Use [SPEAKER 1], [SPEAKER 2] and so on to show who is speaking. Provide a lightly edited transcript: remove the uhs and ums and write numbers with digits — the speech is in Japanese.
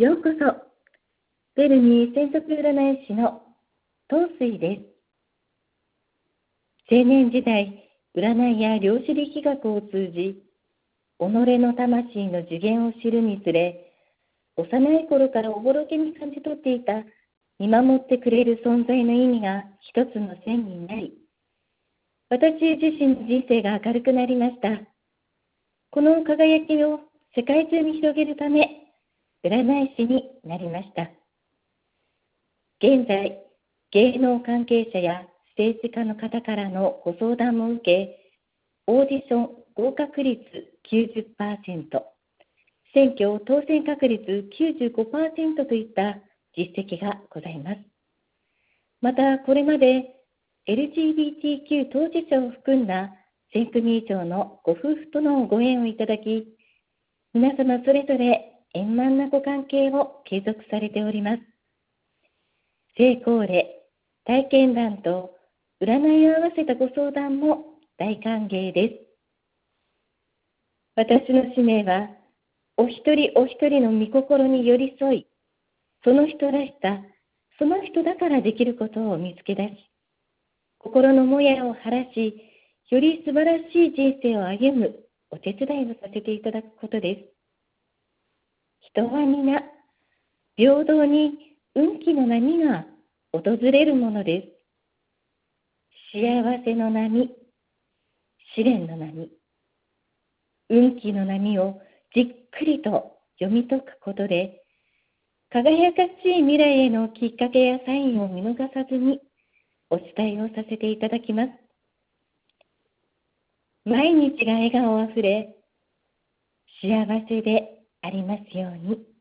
[SPEAKER 1] ようこそ、ベルニー専属占い師の東水です。青年時代、占いや量子力学を通じ、己の魂の次元を知るにつれ、幼い頃からおぼろげに感じ取っていた見守ってくれる存在の意味が一つの線になり、私自身の人生が明るくなりました。この輝きを世界中に広げるため、占い師になりました。現在、芸能関係者や政治家の方からのご相談も受け、オーディション合格率 90%、選挙当選確率 95% といった実績がございます。また、これまで LGBTQ 当事者を含んだ1000組以上のご夫婦とのご縁をいただき、皆様それぞれ円満なご関係を継続されております。成功例、体験談と占いを合わせたご相談も大歓迎です。私の使命は、お一人お一人の御心に寄り添い、その人らしさ、その人だからできることを見つけ出し、心のもやを晴らし、より素晴らしい人生を歩むお手伝いをさせていただくことです。人は皆、平等に運気の波が訪れるものです。幸せの波、試練の波、運気の波をじっくりと読み解くことで、輝かしい未来へのきっかけやサインを見逃さずにお伝えをさせていただきます。毎日が笑顔あふれ、幸せでありますように。